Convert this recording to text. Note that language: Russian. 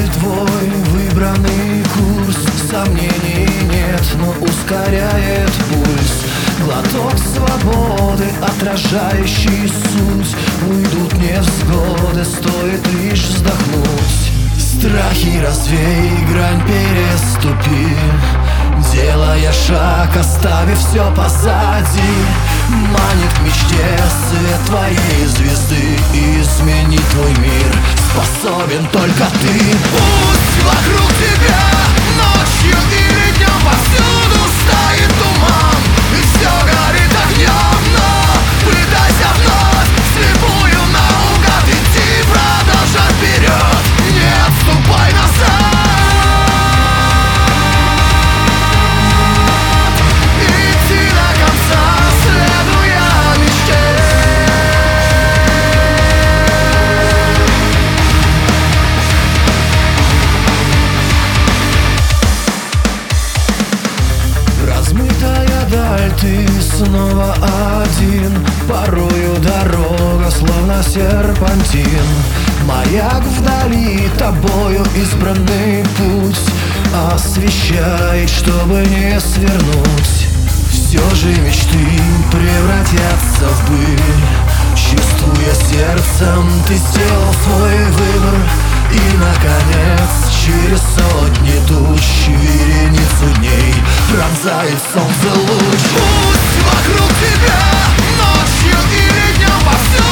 твой выбранный курс, сомнений нет, но ускоряет пульс. Глоток свободы, отражающий суть. Уйдут невзгоды, стоит лишь вздохнуть. Страхи развей, грань переступи, делая шаг, оставив все позади. Манит к мечте свет твоей звезды, и изменить твой мир способен только ты. Пусть вокруг тебя ночью или днем повсюду стоит туман, и все горит огнем, но пытайся вновь слепую наугад идти, продолжай вперед, не отступай назад. Ты снова один, порою дорога словно серпантин. Маяк вдали, тобою избранный путь освещает, чтобы не свернуть. Все же мечты превратятся в быль. Чувствуя сердцем, ты сделал свой выбор. И, наконец, через сотни туч вереницу дней пронзает солнце луч. Пусть вокруг тебя ночью или днем повсюду